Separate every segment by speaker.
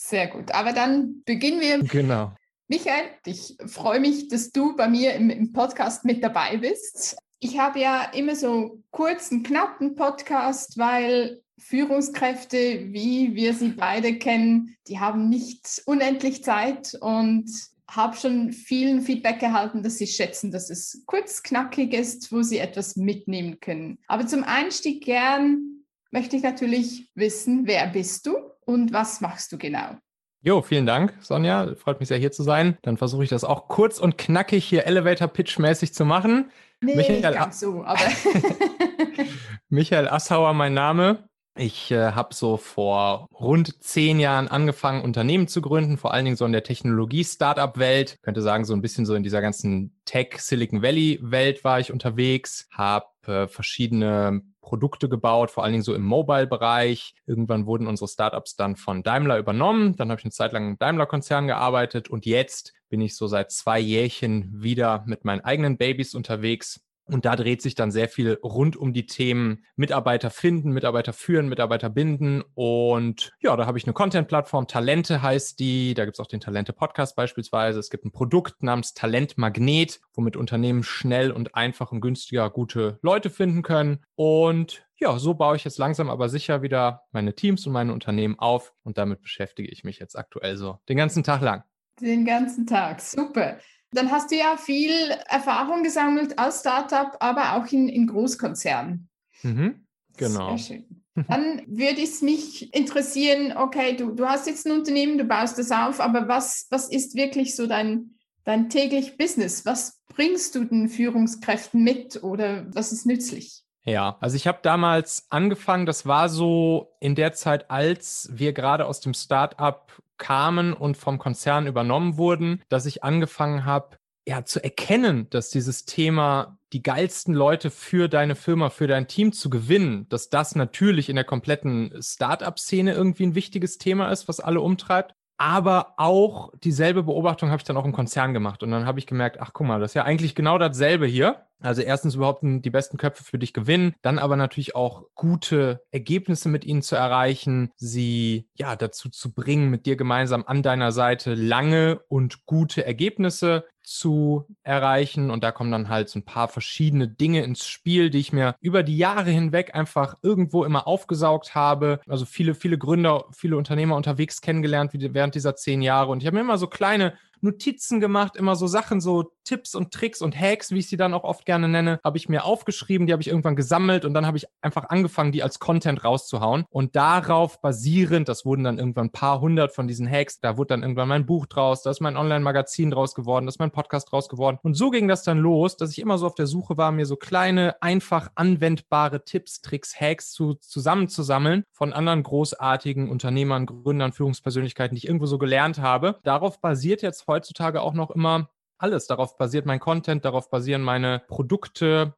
Speaker 1: Sehr gut. Aber dann beginnen wir.
Speaker 2: Genau.
Speaker 1: Michael, ich freue mich, dass du bei mir im Podcast mit dabei bist. Ich habe ja immer so kurzen, knappen Podcast, weil Führungskräfte, wie wir sie beide kennen, die haben nicht unendlich Zeit und habe schon vielen Feedback erhalten, dass sie schätzen, dass es kurz, knackig ist, wo sie etwas mitnehmen können. Aber zum Einstieg gern möchte ich natürlich wissen, wer bist du und was machst du genau?
Speaker 2: Jo, vielen Dank, Sonja. Freut mich sehr, hier zu sein. Dann versuche ich das auch kurz und knackig hier Elevator-Pitch-mäßig zu machen.
Speaker 1: Nee, nicht ganz so, aber...
Speaker 2: Michael Assauer, mein Name. Ich habe so vor rund 10 Jahren angefangen, Unternehmen zu gründen, vor allen Dingen so in der Technologie-Startup-Welt. Ich könnte sagen, so ein bisschen so in dieser ganzen Tech-Silicon Valley-Welt war ich unterwegs, habe verschiedene Produkte gebaut, vor allen Dingen so im Mobile-Bereich. Irgendwann wurden unsere Startups dann von Daimler übernommen. Dann habe ich eine Zeit lang im Daimler-Konzern gearbeitet und jetzt bin ich so seit 2 Jährchen wieder mit meinen eigenen Babys unterwegs. Und da dreht sich dann sehr viel rund um die Themen Mitarbeiter finden, Mitarbeiter führen, Mitarbeiter binden. Und ja, da habe ich eine Content-Plattform, Talente heißt die. Da gibt es auch den Talente-Podcast beispielsweise. Es gibt ein Produkt namens Talent Magnet, womit Unternehmen schnell und einfach und günstiger gute Leute finden können. Und ja, so baue ich jetzt langsam aber sicher wieder meine Teams und meine Unternehmen auf. Und damit beschäftige ich mich jetzt aktuell so den ganzen Tag lang.
Speaker 1: Den ganzen Tag, super. Dann hast du ja viel Erfahrung gesammelt als Startup, aber auch in Großkonzernen.
Speaker 2: Genau.
Speaker 1: Sehr schön. Dann würde es mich interessieren, okay, du hast jetzt ein Unternehmen, du baust das auf, aber was ist wirklich so dein täglich Business? Was bringst du den Führungskräften mit oder was ist nützlich?
Speaker 2: Ja, also ich habe damals angefangen, das war so in der Zeit, als wir gerade aus dem Start-up kamen und vom Konzern übernommen wurden, dass ich angefangen habe, ja, zu erkennen, dass dieses Thema, die geilsten Leute für deine Firma, für dein Team zu gewinnen, dass das natürlich in der kompletten Start-up-Szene irgendwie ein wichtiges Thema ist, was alle umtreibt. Aber auch dieselbe Beobachtung habe ich dann auch im Konzern gemacht. Und dann habe ich gemerkt, ach guck mal, das ist ja eigentlich genau dasselbe hier. Also erstens überhaupt die besten Köpfe für dich gewinnen, dann aber natürlich auch gute Ergebnisse mit ihnen zu erreichen, sie ja dazu zu bringen, mit dir gemeinsam an deiner Seite lange und gute Ergebnisse zu erreichen. Und da kommen dann halt so ein paar verschiedene Dinge ins Spiel, die ich mir über die Jahre hinweg einfach irgendwo immer aufgesaugt habe. Also viele Gründer, viele Unternehmer unterwegs kennengelernt während dieser 10 Jahre. Und ich habe mir immer so kleine Notizen gemacht, immer so Sachen, so Tipps und Tricks und Hacks, wie ich sie dann auch oft gerne nenne, habe ich mir aufgeschrieben, die habe ich irgendwann gesammelt und dann habe ich einfach angefangen, die als Content rauszuhauen. Und darauf basierend, das wurden dann irgendwann ein paar hundert von diesen Hacks, da wurde dann irgendwann mein Buch draus, da ist mein Online-Magazin draus geworden, da ist mein Podcast draus geworden. Und so ging das dann los, dass ich immer so auf der Suche war, mir so kleine, einfach anwendbare Tipps, Tricks, Hacks zusammenzusammeln von anderen großartigen Unternehmern, Gründern, Führungspersönlichkeiten, die ich irgendwo so gelernt habe. Darauf basiert jetzt heutzutage auch noch immer alles. Darauf basiert mein Content, darauf basieren meine Produkte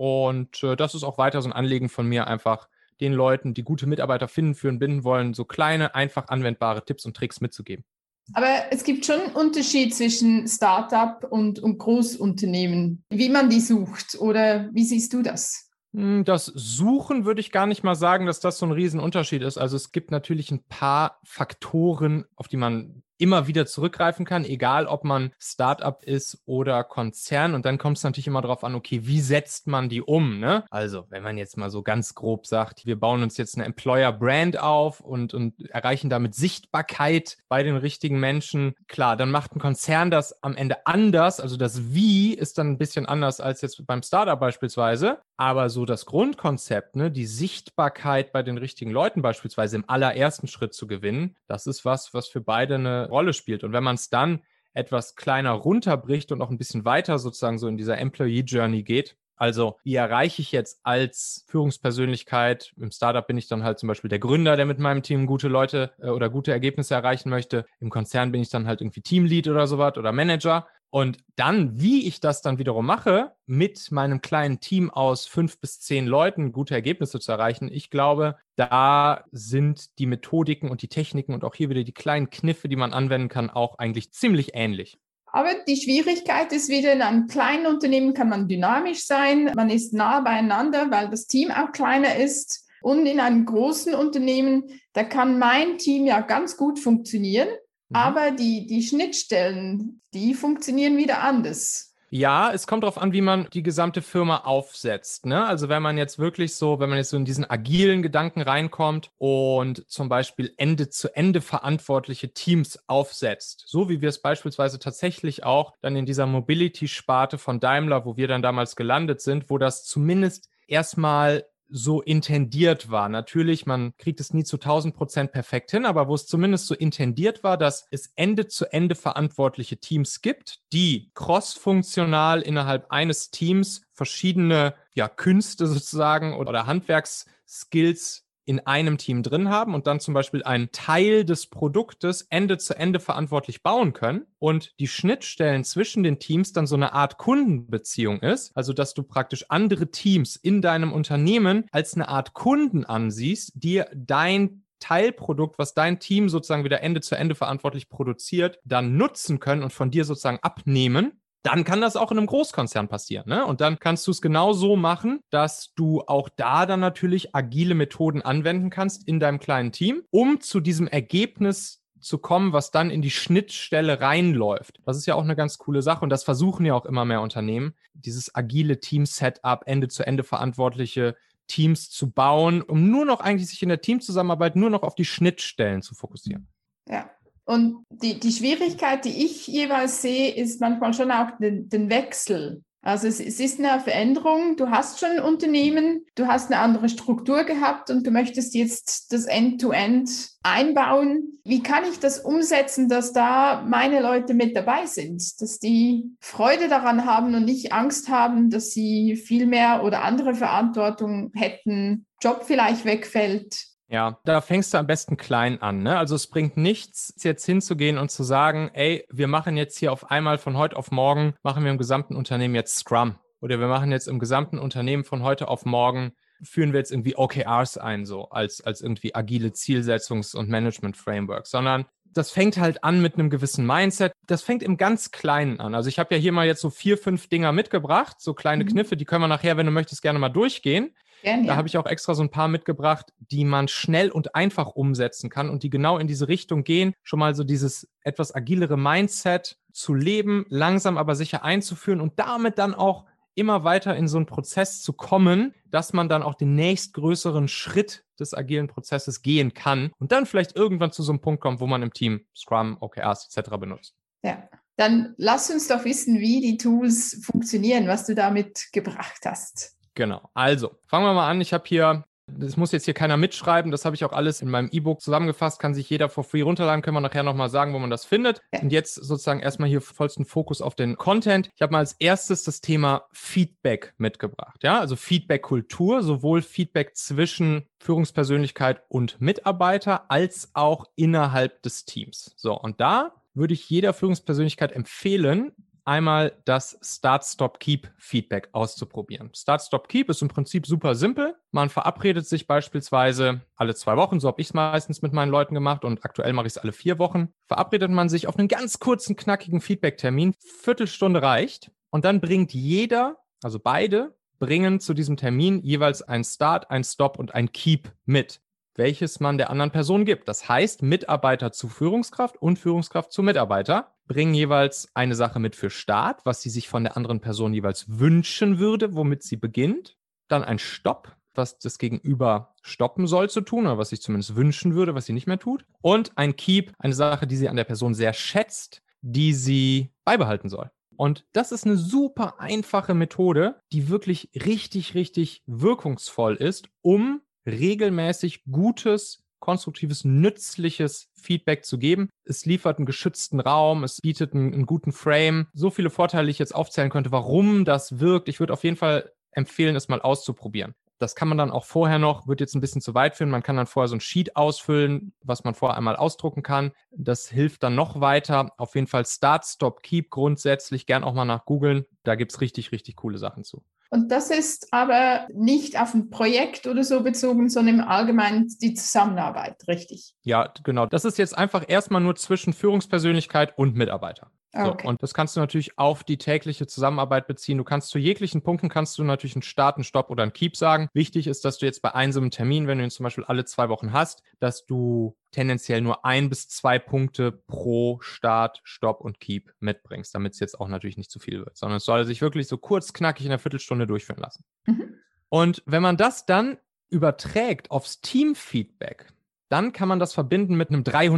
Speaker 2: und das ist auch weiter so ein Anliegen von mir, einfach den Leuten, die gute Mitarbeiter finden, führen, binden wollen, so kleine, einfach anwendbare Tipps und Tricks mitzugeben.
Speaker 1: Aber es gibt schon einen Unterschied zwischen Startup und Großunternehmen, wie man die sucht, oder wie siehst du das?
Speaker 2: Das Suchen würde ich gar nicht mal sagen, dass das so ein Riesenunterschied ist. Also es gibt natürlich ein paar Faktoren, auf die man immer wieder zurückgreifen kann, egal ob man Startup ist oder Konzern. Und dann kommt es natürlich immer darauf an, okay, wie setzt man die um, ne? Also wenn man jetzt mal so ganz grob sagt, wir bauen uns jetzt eine Employer-Brand auf und erreichen damit Sichtbarkeit bei den richtigen Menschen, klar, dann macht ein Konzern das am Ende anders. Also das Wie ist dann ein bisschen anders als jetzt beim Startup beispielsweise. Aber so das Grundkonzept, ne, die Sichtbarkeit bei den richtigen Leuten beispielsweise im allerersten Schritt zu gewinnen, das ist was für beide eine Rolle spielt. Und wenn man es dann etwas kleiner runterbricht und noch ein bisschen weiter sozusagen so in dieser Employee Journey geht, also wie erreiche ich jetzt als Führungspersönlichkeit, im Startup bin ich dann halt zum Beispiel der Gründer, der mit meinem Team gute Leute oder gute Ergebnisse erreichen möchte. Im Konzern bin ich dann halt irgendwie Teamlead oder sowas oder Manager. Und dann, wie ich das dann wiederum mache, mit meinem kleinen Team aus 5 bis 10 Leuten gute Ergebnisse zu erreichen, ich glaube, da sind die Methodiken und die Techniken und auch hier wieder die kleinen Kniffe, die man anwenden kann, auch eigentlich ziemlich ähnlich.
Speaker 1: Aber die Schwierigkeit ist wieder, in einem kleinen Unternehmen kann man dynamisch sein, man ist nah beieinander, weil das Team auch kleiner ist. Und in einem großen Unternehmen, da kann mein Team ja ganz gut funktionieren, aber die Schnittstellen, die funktionieren wieder anders.
Speaker 2: Ja, es kommt darauf an, wie man die gesamte Firma aufsetzt, ne? Also wenn man jetzt in diesen agilen Gedanken reinkommt und zum Beispiel Ende-zu-Ende verantwortliche Teams aufsetzt, so wie wir es beispielsweise tatsächlich auch dann in dieser Mobility-Sparte von Daimler, wo wir dann damals gelandet sind, wo das zumindest erstmal so intendiert war. Natürlich, man kriegt es nie zu 1000% perfekt hin, aber wo es zumindest so intendiert war, dass es Ende-zu-Ende verantwortliche Teams gibt, die cross-funktional innerhalb eines Teams verschiedene Künste sozusagen oder Handwerksskills in einem Team drin haben und dann zum Beispiel einen Teil des Produktes Ende zu Ende verantwortlich bauen können und die Schnittstellen zwischen den Teams dann so eine Art Kundenbeziehung ist, also dass du praktisch andere Teams in deinem Unternehmen als eine Art Kunden ansiehst, die dein Teilprodukt, was dein Team sozusagen wieder Ende zu Ende verantwortlich produziert, dann nutzen können und von dir sozusagen abnehmen. Dann kann das auch in einem Großkonzern passieren, ne? Und dann kannst du es genau so machen, dass du auch da dann natürlich agile Methoden anwenden kannst in deinem kleinen Team, um zu diesem Ergebnis zu kommen, was dann in die Schnittstelle reinläuft. Das ist ja auch eine ganz coole Sache und das versuchen ja auch immer mehr Unternehmen, dieses agile Team-Setup, Ende zu Ende verantwortliche Teams zu bauen, um nur noch eigentlich sich in der Teamzusammenarbeit nur noch auf die Schnittstellen zu fokussieren.
Speaker 1: Ja. Und die Schwierigkeit, die ich jeweils sehe, ist manchmal schon auch den Wechsel. Also es ist eine Veränderung. Du hast schon ein Unternehmen, du hast eine andere Struktur gehabt und du möchtest jetzt das End-to-End einbauen. Wie kann ich das umsetzen, dass da meine Leute mit dabei sind, dass die Freude daran haben und nicht Angst haben, dass sie viel mehr oder andere Verantwortung hätten, Job vielleicht wegfällt?
Speaker 2: Ja, da fängst du am besten klein an, ne? Also es bringt nichts, jetzt hinzugehen und zu sagen, ey, wir machen jetzt hier auf einmal von heute auf morgen, machen wir im gesamten Unternehmen jetzt Scrum. Oder wir machen jetzt im gesamten Unternehmen von heute auf morgen, führen wir jetzt irgendwie OKRs ein, so als irgendwie agile Zielsetzungs- und Management-Framework, sondern das fängt halt an mit einem gewissen Mindset. Das fängt im ganz Kleinen an. Also ich habe ja hier mal jetzt so 4, 5 Dinger mitgebracht, so kleine Kniffe, die können wir nachher, wenn du möchtest, gerne mal durchgehen.
Speaker 1: Gerne,
Speaker 2: Da habe ich auch extra so ein paar mitgebracht, die man schnell und einfach umsetzen kann und die genau in diese Richtung gehen, schon mal so dieses etwas agilere Mindset zu leben, langsam aber sicher einzuführen und damit dann auch immer weiter in so einen Prozess zu kommen, dass man dann auch den nächstgrößeren Schritt des agilen Prozesses gehen kann und dann vielleicht irgendwann zu so einem Punkt kommt, wo man im Team Scrum, OKRs etc. benutzt.
Speaker 1: Ja, dann lass uns doch wissen, wie die Tools funktionieren, was du damit gebracht hast.
Speaker 2: Genau. Also, fangen wir mal an. Ich habe hier, das muss jetzt hier keiner mitschreiben, das habe ich auch alles in meinem E-Book zusammengefasst, kann sich jeder for free runterladen, können wir nachher nochmal sagen, wo man das findet. Ja. Und jetzt sozusagen erstmal hier vollsten Fokus auf den Content. Ich habe mal als erstes das Thema Feedback mitgebracht. Ja, also Feedback-Kultur, sowohl Feedback zwischen Führungspersönlichkeit und Mitarbeiter als auch innerhalb des Teams. So, und da würde ich jeder Führungspersönlichkeit empfehlen, einmal das Start-Stop-Keep-Feedback auszuprobieren. Start-Stop-Keep ist im Prinzip super simpel. Man verabredet sich beispielsweise alle 2 Wochen, so habe ich es meistens mit meinen Leuten gemacht und aktuell mache ich es alle 4 Wochen. Verabredet man sich auf einen ganz kurzen, knackigen Feedback-Termin, Viertelstunde reicht und dann bringt jeder, also beide, bringen zu diesem Termin jeweils ein Start, ein Stop und ein Keep mit, welches man der anderen Person gibt. Das heißt, Mitarbeiter zu Führungskraft und Führungskraft zu Mitarbeiter bringen jeweils eine Sache mit für Start, was sie sich von der anderen Person jeweils wünschen würde, womit sie beginnt. Dann ein Stopp, was das Gegenüber stoppen soll zu tun oder was sich zumindest wünschen würde, was sie nicht mehr tut. Und ein Keep, eine Sache, die sie an der Person sehr schätzt, die sie beibehalten soll. Und das ist eine super einfache Methode, die wirklich richtig, richtig wirkungsvoll ist, um regelmäßig gutes, konstruktives, nützliches Feedback zu geben. Es liefert einen geschützten Raum, es bietet einen guten Frame. So viele Vorteile, die ich jetzt aufzählen könnte, warum das wirkt. Ich würde auf jeden Fall empfehlen, es mal auszuprobieren. Das kann man dann auch vorher noch, wird jetzt ein bisschen zu weit führen, man kann dann vorher so ein Sheet ausfüllen, was man vorher einmal ausdrucken kann. Das hilft dann noch weiter. Auf jeden Fall Start, Stop, Keep grundsätzlich, gern auch mal nach googeln. Da gibt es richtig, richtig coole Sachen zu.
Speaker 1: Und das ist aber nicht auf ein Projekt oder so bezogen, sondern im Allgemeinen die Zusammenarbeit, richtig?
Speaker 2: Ja, genau. Das ist jetzt einfach erstmal nur zwischen Führungspersönlichkeit und Mitarbeiter. So,
Speaker 1: Okay.
Speaker 2: und das kannst du natürlich auf die tägliche Zusammenarbeit beziehen. Du kannst zu jeglichen Punkten natürlich einen Start, einen Stopp oder einen Keep sagen. Wichtig ist, dass du jetzt bei einem Termin, wenn du ihn zum Beispiel alle 2 Wochen hast, dass du tendenziell nur 1 bis 2 Punkte pro Start, Stopp und Keep mitbringst, damit es jetzt auch natürlich nicht zu viel wird, sondern es soll sich wirklich so kurz, knackig in einer Viertelstunde durchführen lassen.
Speaker 1: Mhm.
Speaker 2: Und wenn man das dann überträgt aufs Teamfeedback, dann kann man das verbinden mit einem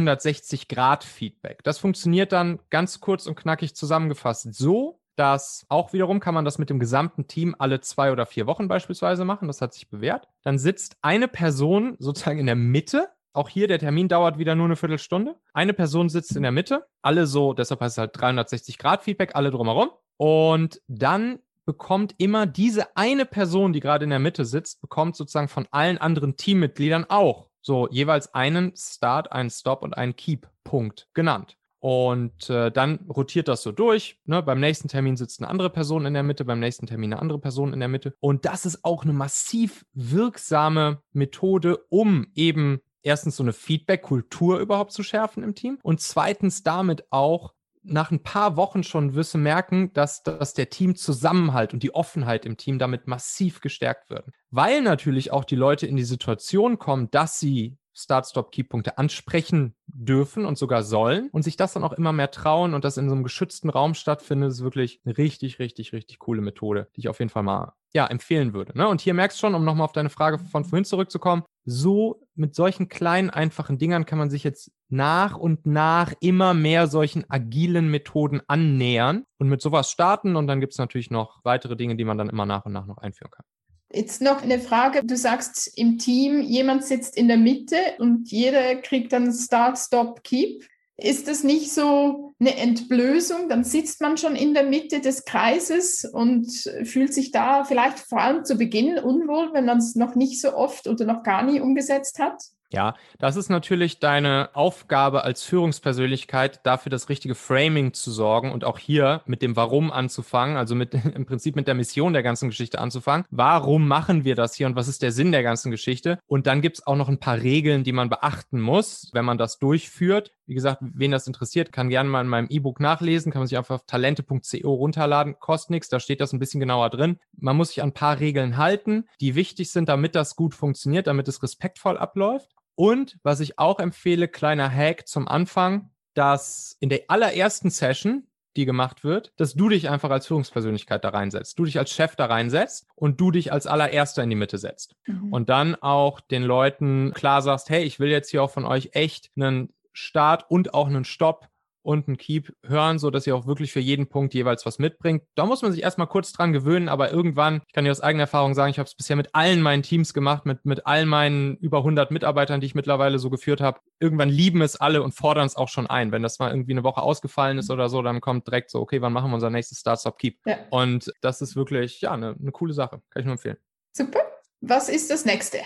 Speaker 2: 360-Grad-Feedback. Das funktioniert dann ganz kurz und knackig zusammengefasst so, dass auch wiederum kann man das mit dem gesamten Team alle 2 oder 4 Wochen beispielsweise machen. Das hat sich bewährt. Dann sitzt eine Person sozusagen in der Mitte. Auch hier, der Termin dauert wieder nur eine Viertelstunde. Eine Person sitzt in der Mitte. Alle so, deshalb heißt es halt 360-Grad-Feedback, alle drumherum. Und dann bekommt immer diese eine Person, die gerade in der Mitte sitzt, bekommt sozusagen von allen anderen Teammitgliedern auch so jeweils einen Start, einen Stop und einen Keep-Punkt genannt. Und dann rotiert das so durch. Ne? Beim nächsten Termin sitzt eine andere Person in der Mitte, beim nächsten Termin eine andere Person in der Mitte. Und das ist auch eine massiv wirksame Methode, um eben erstens so eine Feedback-Kultur überhaupt zu schärfen im Team und zweitens damit auch nach ein paar Wochen schon wirst du merken, dass der Teamzusammenhalt und die Offenheit im Team damit massiv gestärkt werden. Weil natürlich auch die Leute in die Situation kommen, dass sie Start-Stop-Keep-Punkte ansprechen dürfen und sogar sollen und sich das dann auch immer mehr trauen und das in so einem geschützten Raum stattfindet, ist wirklich eine richtig, richtig, richtig coole Methode, die ich auf jeden Fall mal empfehlen würde. Ne? Und hier merkst du schon, um nochmal auf deine Frage von vorhin zurückzukommen, so mit solchen kleinen, einfachen Dingern kann man sich jetzt nach und nach immer mehr solchen agilen Methoden annähern und mit sowas starten und dann gibt es natürlich noch weitere Dinge, die man dann immer nach und nach noch einführen kann.
Speaker 1: Jetzt noch eine Frage. Du sagst im Team, jemand sitzt in der Mitte und jeder kriegt dann Start, Stop, Keep. Ist das nicht so eine Entblößung? Dann sitzt man schon in der Mitte des Kreises und fühlt sich da vielleicht vor allem zu Beginn unwohl, wenn man es noch nicht so oft oder noch gar nie umgesetzt hat?
Speaker 2: Ja, das ist natürlich deine Aufgabe als Führungspersönlichkeit, dafür das richtige Framing zu sorgen und auch hier mit dem Warum anzufangen, also im Prinzip mit der Mission der ganzen Geschichte anzufangen. Warum machen wir das hier und was ist der Sinn der ganzen Geschichte? Und dann gibt es auch noch ein paar Regeln, die man beachten muss, wenn man das durchführt. Wie gesagt, wen das interessiert, kann gerne mal in meinem E-Book nachlesen, kann man sich einfach auf talente.co runterladen, kostet nichts, da steht das ein bisschen genauer drin. Man muss sich an ein paar Regeln halten, die wichtig sind, damit das gut funktioniert, damit es respektvoll abläuft. Und was ich auch empfehle, kleiner Hack zum Anfang, dass in der allerersten Session, die gemacht wird, dass du dich einfach als Führungspersönlichkeit da reinsetzt, du dich als Chef da reinsetzt und du dich als allererster in die Mitte setzt. Und dann auch den Leuten klar sagst, hey, ich will jetzt hier auch von euch echt einen Start und auch einen Stopp und einen Keep hören, sodass ihr auch wirklich für jeden Punkt jeweils was mitbringt. Da muss man sich erstmal kurz dran gewöhnen, aber irgendwann, ich kann dir aus eigener Erfahrung sagen, ich habe es bisher mit allen meinen Teams gemacht, mit allen meinen über 100 Mitarbeitern, die ich mittlerweile so geführt habe. Irgendwann lieben es alle und fordern es auch schon ein. Wenn das mal irgendwie eine Woche ausgefallen ist oder so, dann kommt direkt so, okay, wann machen wir unser nächstes Start, Stop, Keep? Ja. Und das ist wirklich, eine coole Sache. Kann ich nur empfehlen.
Speaker 1: Super. Was ist das nächste?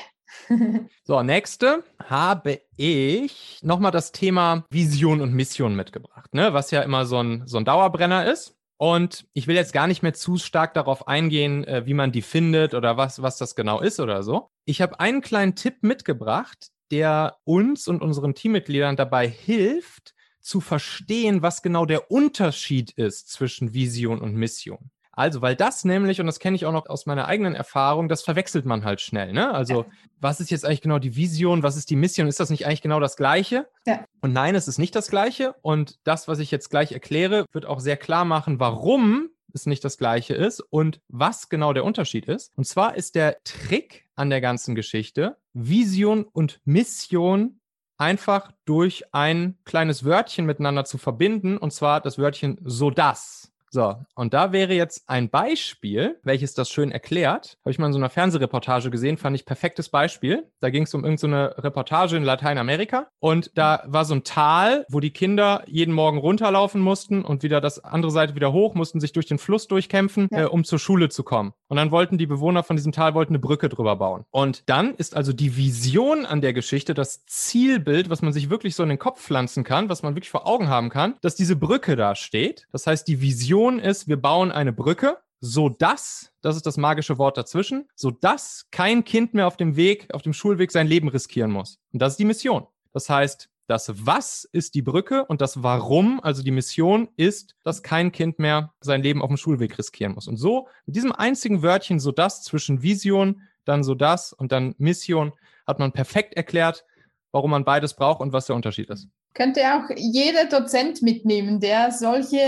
Speaker 2: So, nächste habe ich nochmal das Thema Vision und Mission mitgebracht, ne? Was ja immer so ein Dauerbrenner ist. Und ich will jetzt gar nicht mehr zu stark darauf eingehen, wie man die findet oder was das genau ist oder so. Ich habe einen kleinen Tipp mitgebracht, der uns und unseren Teammitgliedern dabei hilft, zu verstehen, was genau der Unterschied ist zwischen Vision und Mission. Also, weil das nämlich, und das kenne ich auch noch aus meiner eigenen Erfahrung, das verwechselt man halt schnell, ne? Also, was ist jetzt eigentlich genau die Vision? Was ist die Mission? Ist das nicht eigentlich genau das Gleiche? Ja. Und nein, es ist nicht das Gleiche. Und das, was ich jetzt gleich erkläre, wird auch sehr klar machen, warum es nicht das Gleiche ist und was genau der Unterschied ist. Und zwar ist der Trick an der ganzen Geschichte, Vision und Mission einfach durch ein kleines Wörtchen miteinander zu verbinden, und zwar das Wörtchen so dass. So, und da wäre jetzt ein Beispiel, welches das schön erklärt. Habe ich mal in so einer Fernsehreportage gesehen, fand ich perfektes Beispiel. Da ging es um irgendeine Reportage in Lateinamerika und da war so ein Tal, wo die Kinder jeden Morgen runterlaufen mussten und wieder das andere Seite wieder hoch, mussten sich durch den Fluss durchkämpfen, um zur Schule zu kommen. Und dann wollten die Bewohner von diesem Tal eine Brücke drüber bauen. Und dann ist also die Vision an der Geschichte, das Zielbild, was man sich wirklich so in den Kopf pflanzen kann, was man wirklich vor Augen haben kann, dass diese Brücke da steht. Das heißt, die Vision ist, wir bauen eine Brücke, sodass, das ist das magische Wort dazwischen, sodass kein Kind mehr auf dem Schulweg sein Leben riskieren muss. Und das ist die Mission. Das heißt, Das Was ist die Brücke und das Warum, also die Mission, ist, dass kein Kind mehr sein Leben auf dem Schulweg riskieren muss. Und so, mit diesem einzigen Wörtchen, so das zwischen Vision, dann so das und dann Mission, hat man perfekt erklärt, warum man beides braucht und was der Unterschied ist.
Speaker 1: Könnte auch jeder Dozent mitnehmen, der solche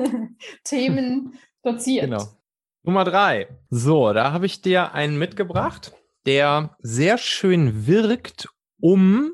Speaker 1: Themen doziert.
Speaker 2: Genau. Nummer 3. So, da habe ich dir einen mitgebracht, der sehr schön wirkt, um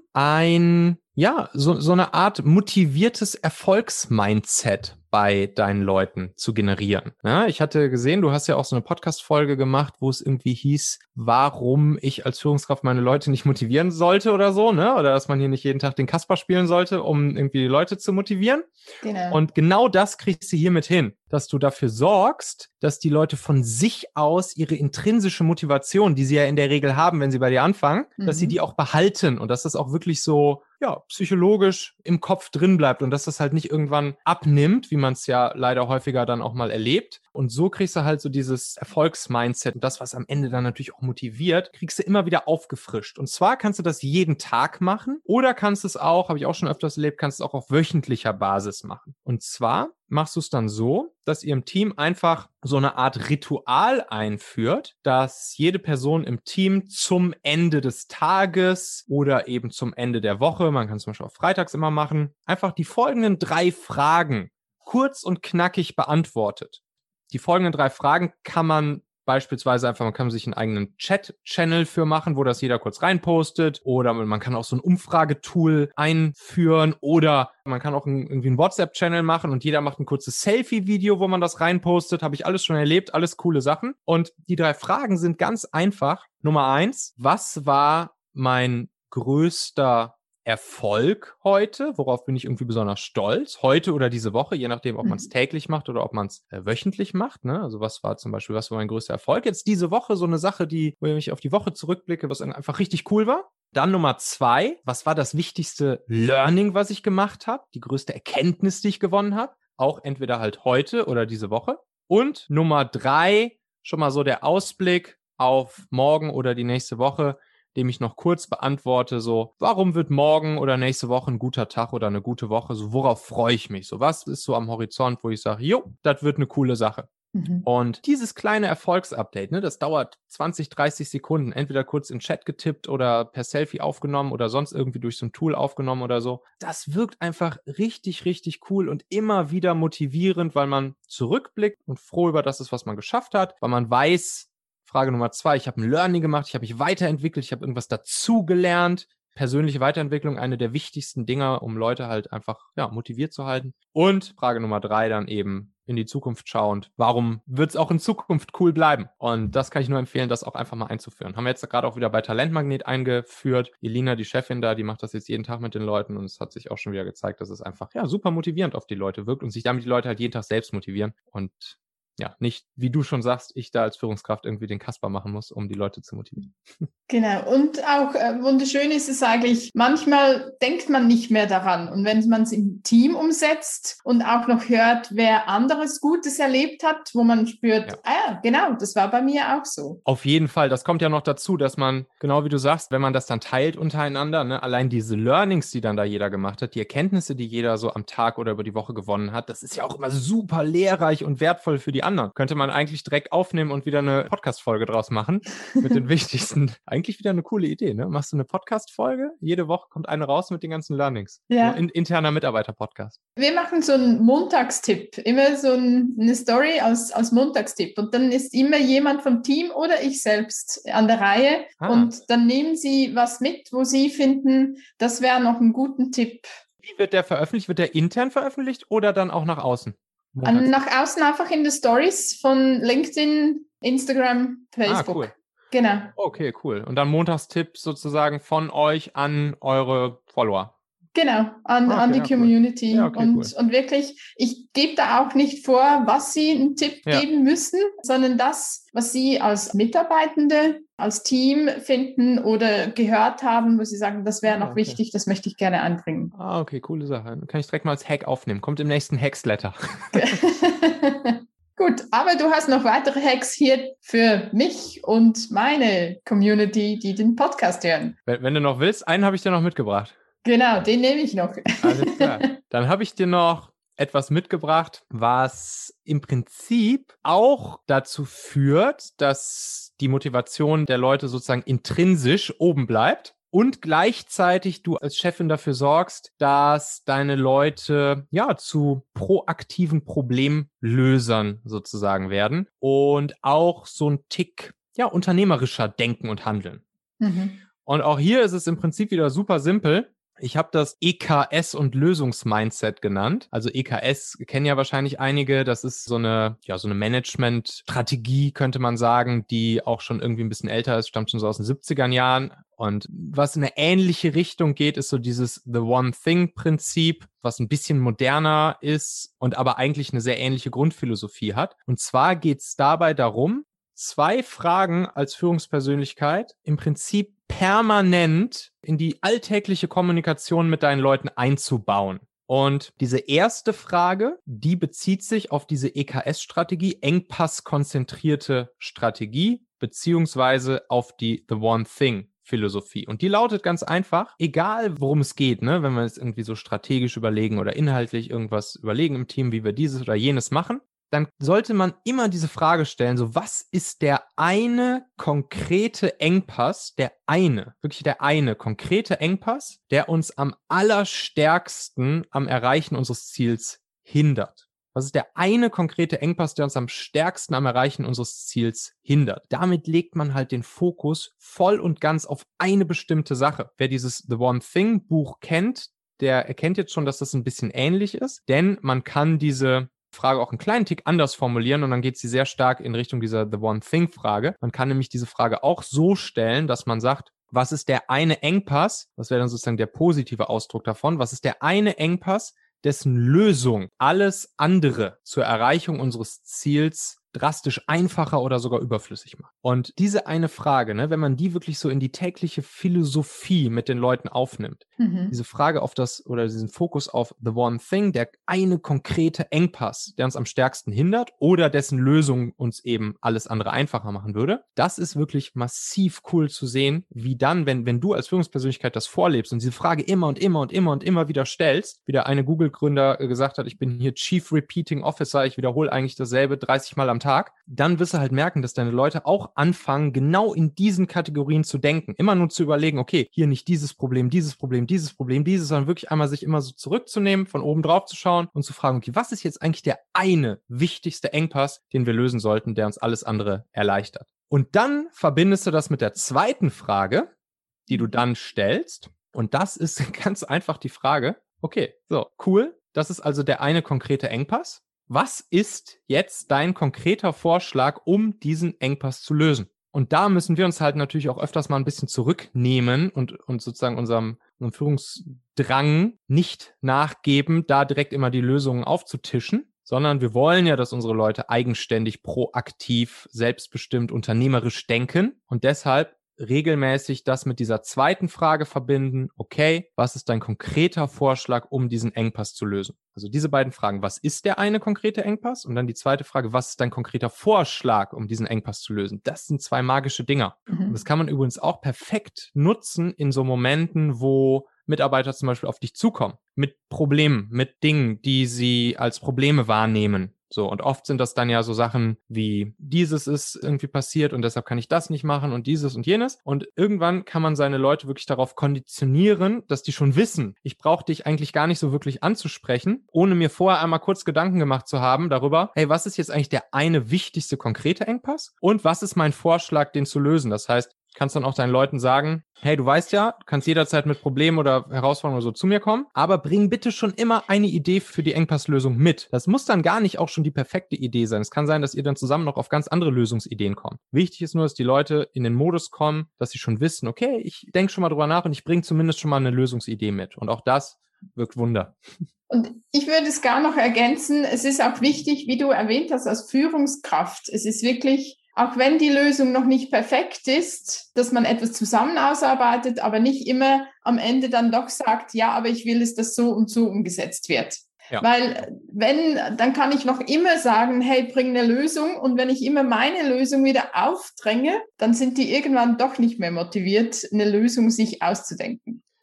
Speaker 2: so eine Art motiviertes Erfolgsmindset bei deinen Leuten zu generieren. Ja, ich hatte gesehen, du hast ja auch so eine Podcast-Folge gemacht, wo es irgendwie hieß, warum ich als Führungskraft meine Leute nicht motivieren sollte oder so, ne? Oder dass man hier nicht jeden Tag den Kasper spielen sollte, um irgendwie die Leute zu motivieren.
Speaker 1: Genau.
Speaker 2: Und genau das kriegst du hiermit hin, dass du dafür sorgst, dass die Leute von sich aus ihre intrinsische Motivation, die sie ja in der Regel haben, wenn sie bei dir anfangen, dass sie die auch behalten und dass das auch wirklich so, psychologisch im Kopf drin bleibt und dass das halt nicht irgendwann abnimmt, wie man es ja leider häufiger dann auch mal erlebt. Und so kriegst du halt so dieses Erfolgsmindset und das, was am Ende dann natürlich auch motiviert, kriegst du immer wieder aufgefrischt. Und zwar kannst du das jeden Tag machen oder kannst es auch, habe ich auch schon öfters erlebt, kannst du es auch auf wöchentlicher Basis machen. Und zwar machst du es dann so, dass ihr im Team einfach so eine Art Ritual einführt, dass jede Person im Team zum Ende des Tages oder eben zum Ende der Woche, man kann es zum Beispiel auch freitags immer machen, einfach die folgenden 3 Fragen kurz und knackig beantwortet. Die folgenden 3 Fragen kann man beispielsweise man kann sich einen eigenen Chat-Channel für machen, wo das jeder kurz reinpostet, oder man kann auch so ein Umfragetool einführen, oder man kann auch irgendwie einen WhatsApp-Channel machen und jeder macht ein kurzes Selfie-Video, wo man das reinpostet. Habe ich alles schon erlebt, alles coole Sachen. Und die 3 Fragen sind ganz einfach. Nummer 1, was war mein größter Erfolg heute? Worauf bin ich irgendwie besonders stolz? Heute oder diese Woche, je nachdem, ob man es täglich macht oder ob man es wöchentlich macht. Ne? Also was war mein größter Erfolg? Jetzt diese Woche so eine Sache, wo ich auf die Woche zurückblicke, was einfach richtig cool war. Dann Nummer 2, was war das wichtigste Learning, was ich gemacht habe? Die größte Erkenntnis, die ich gewonnen habe? Auch entweder halt heute oder diese Woche. Und Nummer 3, schon mal so der Ausblick auf morgen oder die nächste Woche, dem ich noch kurz beantworte, so, warum wird morgen oder nächste Woche ein guter Tag oder eine gute Woche? So, worauf freue ich mich? So, was ist so am Horizont, wo ich sage, das wird eine coole Sache. Und dieses kleine Erfolgsupdate, ne, das dauert 20, 30 Sekunden, entweder kurz in Chat getippt oder per Selfie aufgenommen oder sonst irgendwie durch so ein Tool aufgenommen oder so. Das wirkt einfach richtig, richtig cool und immer wieder motivierend, weil man zurückblickt und froh über das ist, was man geschafft hat, weil man weiß, Frage Nummer 2, ich habe ein Learning gemacht, ich habe mich weiterentwickelt, ich habe irgendwas dazugelernt. Persönliche Weiterentwicklung, eine der wichtigsten Dinge, um Leute halt einfach motiviert zu halten. Und Frage Nummer 3 dann eben in die Zukunft schauend. Warum wird es auch in Zukunft cool bleiben? Und das kann ich nur empfehlen, das auch einfach mal einzuführen. Haben wir jetzt gerade auch wieder bei Talentmagnet eingeführt. Elina, die Chefin da, die macht das jetzt jeden Tag mit den Leuten und es hat sich auch schon wieder gezeigt, dass es einfach super motivierend auf die Leute wirkt und sich damit die Leute halt jeden Tag selbst motivieren und nicht, wie du schon sagst, ich da als Führungskraft irgendwie den Kasper machen muss, um die Leute zu motivieren.
Speaker 1: Genau. Und auch wunderschön ist es eigentlich, manchmal denkt man nicht mehr daran. Und wenn man es im Team umsetzt und auch noch hört, wer anderes Gutes erlebt hat, wo man spürt, genau, das war bei mir auch so.
Speaker 2: Auf jeden Fall. Das kommt ja noch dazu, dass man, genau wie du sagst, wenn man das dann teilt untereinander, ne, allein diese Learnings, die dann da jeder gemacht hat, die Erkenntnisse, die jeder so am Tag oder über die Woche gewonnen hat, das ist ja auch immer super lehrreich und wertvoll für die anderen. Könnte man eigentlich direkt aufnehmen und wieder eine Podcast-Folge draus machen mit den wichtigsten. Eigentlich wieder eine coole Idee, ne? Machst du eine Podcast-Folge, jede Woche kommt eine raus mit den ganzen Learnings.
Speaker 1: Ja.
Speaker 2: So interner Mitarbeiter-Podcast.
Speaker 1: Wir machen so einen Montagstipp, immer so eine Story als Montagstipp und dann ist immer jemand vom Team oder ich selbst an der Reihe und dann nehmen sie was mit, wo sie finden, das wäre noch ein guter Tipp.
Speaker 2: Wie wird der veröffentlicht? Wird der intern veröffentlicht oder dann auch nach außen?
Speaker 1: Nach außen einfach in den Stories von LinkedIn, Instagram, Facebook.
Speaker 2: Cool.
Speaker 1: Genau.
Speaker 2: Okay, cool. Und dann Montagstipp sozusagen von euch an eure Follower.
Speaker 1: Genau, an die Community.
Speaker 2: Cool. Ja, okay, cool.
Speaker 1: Und wirklich, ich gebe da auch nicht vor, was sie einen Tipp geben müssen, sondern das, was sie als Mitarbeitende, als Team finden oder gehört haben, wo sie sagen, das wäre noch wichtig, das möchte ich gerne anbringen.
Speaker 2: Okay, coole Sache. Dann kann ich direkt mal als Hack aufnehmen. Kommt im nächsten Hacksletter.
Speaker 1: Gut, aber du hast noch weitere Hacks hier für mich und meine Community, die den Podcast hören.
Speaker 2: Wenn du noch willst, einen habe ich dir noch mitgebracht.
Speaker 1: Genau, den nehme ich noch.
Speaker 2: Alles klar. Dann habe ich dir noch etwas mitgebracht, was im Prinzip auch dazu führt, dass die Motivation der Leute sozusagen intrinsisch oben bleibt und gleichzeitig du als Chefin dafür sorgst, dass deine Leute ja zu proaktiven Problemlösern sozusagen werden und auch so ein Tick ja unternehmerischer denken und handeln. Und auch hier ist es im Prinzip wieder super simpel. Ich habe das EKS und Lösungsmindset genannt. Also EKS kennen ja wahrscheinlich einige. Das ist so eine Management-Strategie, könnte man sagen, die auch schon irgendwie ein bisschen älter ist, stammt schon so aus den 70er Jahren. Und was in eine ähnliche Richtung geht, ist so dieses The One Thing-Prinzip, was ein bisschen moderner ist und aber eigentlich eine sehr ähnliche Grundphilosophie hat. Und zwar geht es dabei darum, 2 Fragen als Führungspersönlichkeit im Prinzip permanent in die alltägliche Kommunikation mit deinen Leuten einzubauen. Und diese erste Frage, die bezieht sich auf diese EKS-Strategie, engpasskonzentrierte Strategie, beziehungsweise auf die The One Thing-Philosophie. Und die lautet ganz einfach, egal worum es geht, ne, wenn wir jetzt irgendwie so strategisch überlegen oder inhaltlich irgendwas überlegen im Team, wie wir dieses oder jenes machen, dann sollte man immer diese Frage stellen, so was ist der eine konkrete Engpass, wirklich der eine konkrete Engpass, der uns am allerstärksten am Erreichen unseres Ziels hindert? Was ist der eine konkrete Engpass, der uns am stärksten am Erreichen unseres Ziels hindert? Damit legt man halt den Fokus voll und ganz auf eine bestimmte Sache. Wer dieses The One Thing Buch kennt, der erkennt jetzt schon, dass das ein bisschen ähnlich ist, denn man kann diese Frage auch einen kleinen Tick anders formulieren und dann geht sie sehr stark in Richtung dieser The One Thing Frage. Man kann nämlich diese Frage auch so stellen, dass man sagt, was ist der eine Engpass? Das wäre dann sozusagen der positive Ausdruck davon. Was ist der eine Engpass, dessen Lösung alles andere zur Erreichung unseres Ziels drastisch einfacher oder sogar überflüssig macht? Und diese eine Frage, ne, wenn man die wirklich so in die tägliche Philosophie mit den Leuten aufnimmt, diese Frage auf diesen Fokus auf the one thing, der eine konkrete Engpass, der uns am stärksten hindert oder dessen Lösung uns eben alles andere einfacher machen würde, das ist wirklich massiv cool zu sehen, wie dann, wenn du als Führungspersönlichkeit das vorlebst und diese Frage immer und immer und immer und immer wieder stellst, wie der eine Google-Gründer gesagt hat, ich bin hier Chief Repeating Officer, ich wiederhole eigentlich dasselbe 30 Mal am Tag, dann wirst du halt merken, dass deine Leute auch anfangen, genau in diesen Kategorien zu denken. Immer nur zu überlegen, okay, hier nicht dieses Problem, sondern wirklich einmal sich immer so zurückzunehmen, von oben drauf zu schauen und zu fragen, okay, was ist jetzt eigentlich der eine wichtigste Engpass, den wir lösen sollten, der uns alles andere erleichtert? Und dann verbindest du das mit der zweiten Frage, die du dann stellst. Und das ist ganz einfach die Frage, okay, so, cool, das ist also der eine konkrete Engpass. Was ist jetzt dein konkreter Vorschlag, um diesen Engpass zu lösen? Und da müssen wir uns halt natürlich auch öfters mal ein bisschen zurücknehmen und sozusagen unserem Führungsdrang nicht nachgeben, da direkt immer die Lösungen aufzutischen, sondern wir wollen ja, dass unsere Leute eigenständig, proaktiv, selbstbestimmt, unternehmerisch denken. Und deshalb regelmäßig das mit dieser zweiten Frage verbinden. Okay, was ist dein konkreter Vorschlag, um diesen Engpass zu lösen? Also diese beiden Fragen, was ist der eine konkrete Engpass? Und dann die zweite Frage, was ist dein konkreter Vorschlag, um diesen Engpass zu lösen? Das sind 2 magische Dinger. Und das kann man übrigens auch perfekt nutzen in so Momenten, wo Mitarbeiter zum Beispiel auf dich zukommen. Mit Problemen, mit Dingen, die sie als Probleme wahrnehmen. So, und oft sind das dann ja so Sachen wie, dieses ist irgendwie passiert und deshalb kann ich das nicht machen und dieses und jenes. Und irgendwann kann man seine Leute wirklich darauf konditionieren, dass die schon wissen, ich brauche dich eigentlich gar nicht so wirklich anzusprechen, ohne mir vorher einmal kurz Gedanken gemacht zu haben darüber, hey, was ist jetzt eigentlich der eine wichtigste konkrete Engpass und was ist mein Vorschlag, den zu lösen? Das heißt, kannst dann auch deinen Leuten sagen, hey, du weißt ja, du kannst jederzeit mit Problemen oder Herausforderungen oder so zu mir kommen, aber bring bitte schon immer eine Idee für die Engpasslösung mit. Das muss dann gar nicht auch schon die perfekte Idee sein. Es kann sein, dass ihr dann zusammen noch auf ganz andere Lösungsideen kommt. Wichtig ist nur, dass die Leute in den Modus kommen, dass sie schon wissen, okay, ich denke schon mal drüber nach und ich bringe zumindest schon mal eine Lösungsidee mit. Und auch das wirkt Wunder.
Speaker 1: Und ich würde es gar noch ergänzen, es ist auch wichtig, wie du erwähnt hast, als Führungskraft. Es ist wirklich, auch wenn die Lösung noch nicht perfekt ist, dass man etwas zusammen ausarbeitet, aber nicht immer am Ende dann doch sagt, ja, aber ich will, dass das so und so umgesetzt wird. Ja. Weil dann kann ich noch immer sagen, hey, bring eine Lösung. Und wenn ich immer meine Lösung wieder aufdränge, dann sind die irgendwann doch nicht mehr motiviert, eine Lösung sich auszudenken.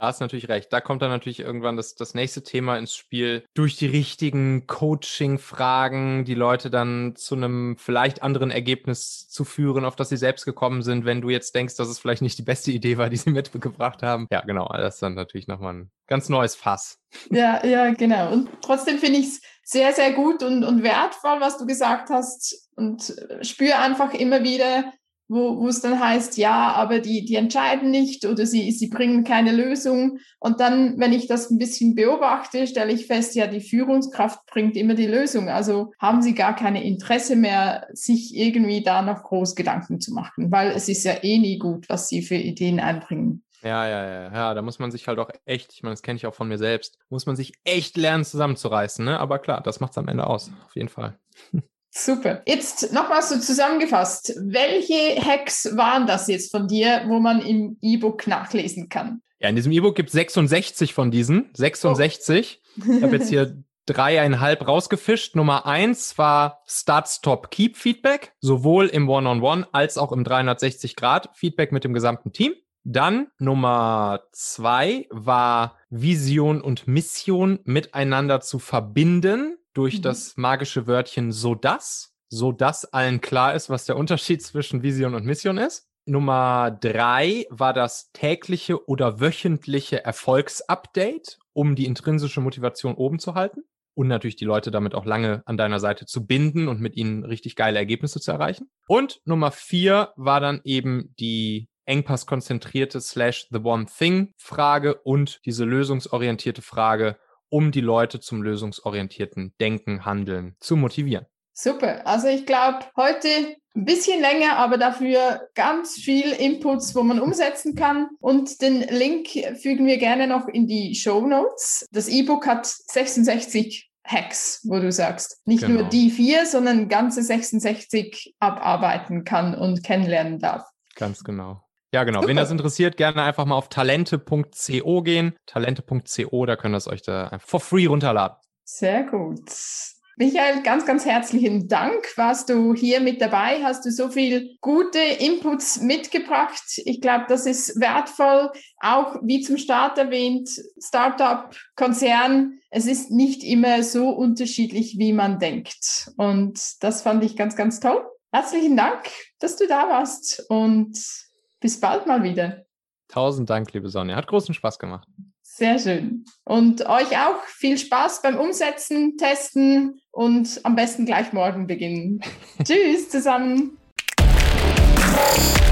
Speaker 2: Da hast natürlich recht. Da kommt dann natürlich irgendwann das nächste Thema ins Spiel. Durch die richtigen Coaching-Fragen die Leute dann zu einem vielleicht anderen Ergebnis zu führen, auf das sie selbst gekommen sind, wenn du jetzt denkst, dass es vielleicht nicht die beste Idee war, die sie mitgebracht haben. Ja, genau. Das ist dann natürlich nochmal ein ganz neues Fass.
Speaker 1: Ja, genau. Und trotzdem finde ich es sehr, sehr gut und wertvoll, was du gesagt hast, und spüre einfach immer wieder, wo es dann heißt, ja, aber die entscheiden nicht oder sie bringen keine Lösung. Und dann, wenn ich das ein bisschen beobachte, stelle ich fest, ja, die Führungskraft bringt immer die Lösung. Also haben sie gar keine Interesse mehr, sich irgendwie da noch groß Gedanken zu machen, weil es ist ja eh nie gut, was sie für Ideen einbringen.
Speaker 2: Ja, da muss man sich halt auch echt, ich meine, das kenne ich auch von mir selbst, muss man sich echt lernen zusammenzureißen, ne? Aber klar, das macht es am Ende aus, auf jeden Fall.
Speaker 1: Super. Jetzt nochmal so zusammengefasst. Welche Hacks waren das jetzt von dir, wo man im E-Book nachlesen kann?
Speaker 2: Ja, in diesem E-Book gibt es 66 von diesen. 66. Oh. Ich habe jetzt hier 3,5 rausgefischt. Nummer 1 war Start, Stop, Keep Feedback, sowohl im One-on-One als auch im 360-Grad-Feedback mit dem gesamten Team. Dann Nummer 2 war Vision und Mission miteinander zu verbinden durch das magische Wörtchen sodass allen klar ist, was der Unterschied zwischen Vision und Mission ist. Nummer 3 war das tägliche oder wöchentliche Erfolgsupdate, um die intrinsische Motivation oben zu halten und natürlich die Leute damit auch lange an deiner Seite zu binden und mit ihnen richtig geile Ergebnisse zu erreichen. Und Nummer 4 war dann eben die engpasskonzentrierte /The One Thing Frage und diese lösungsorientierte Frage, um die Leute zum lösungsorientierten Denken, Handeln zu motivieren.
Speaker 1: Super. Also ich glaube, heute ein bisschen länger, aber dafür ganz viel Inputs, wo man umsetzen kann. Und den Link fügen wir gerne noch in die Shownotes. Das E-Book hat 66 Hacks, wo du sagst, nicht nur die 4, sondern ganze 66 abarbeiten kann und kennenlernen darf.
Speaker 2: Ganz genau. Ja, genau. Super. Wen das interessiert, gerne einfach mal auf talente.co gehen. Talente.co, da könnt ihr es euch da einfach for free runterladen.
Speaker 1: Sehr gut. Michael, ganz, ganz herzlichen Dank. Warst du hier mit dabei? Hast du so viel gute Inputs mitgebracht? Ich glaube, das ist wertvoll. Auch wie zum Start erwähnt, Startup, Konzern. Es ist nicht immer so unterschiedlich, wie man denkt. Und das fand ich ganz, ganz toll. Herzlichen Dank, dass du da warst und bis bald mal wieder.
Speaker 2: 1000 Dank, liebe Sonja. Hat großen Spaß gemacht.
Speaker 1: Sehr schön. Und euch auch viel Spaß beim Umsetzen, Testen und am besten gleich morgen beginnen. Tschüss zusammen.